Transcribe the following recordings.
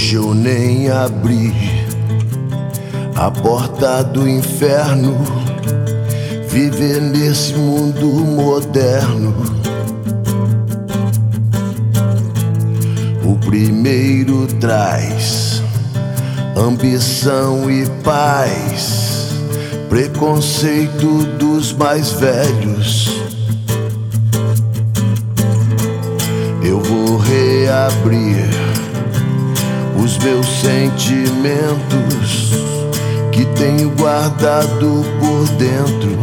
Hoje eu nem abri a porta do inferno. Viver nesse mundo moderno, o primeiro traz ambição e paz, preconceito dos mais velhos. Eu vou reabrir os meus sentimentos que tenho guardado por dentro.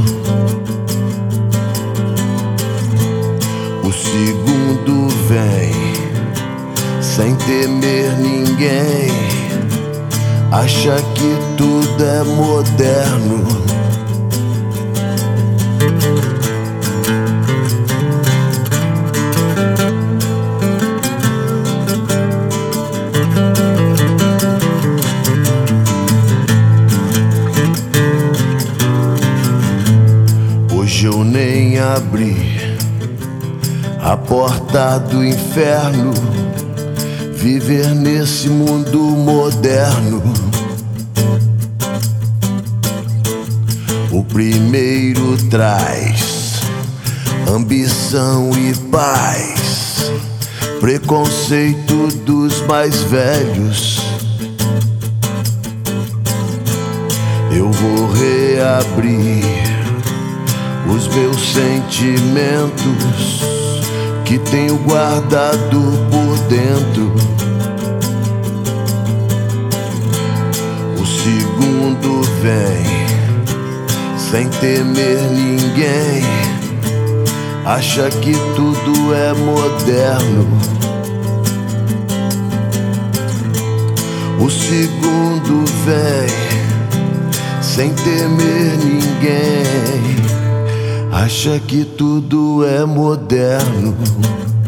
O segundo vem sem temer ninguém, acha que tudo é moderno. Hoje eu nem abri a porta do inferno. Viver nesse mundo moderno, o primeiro traz ambição e paz, preconceito dos mais velhos. Eu vou reabrir os meus sentimentos que tenho guardado por dentro. O segundo vem sem temer ninguém, acha que tudo é moderno. O segundo vem sem temer ninguém, acha que tudo é moderno.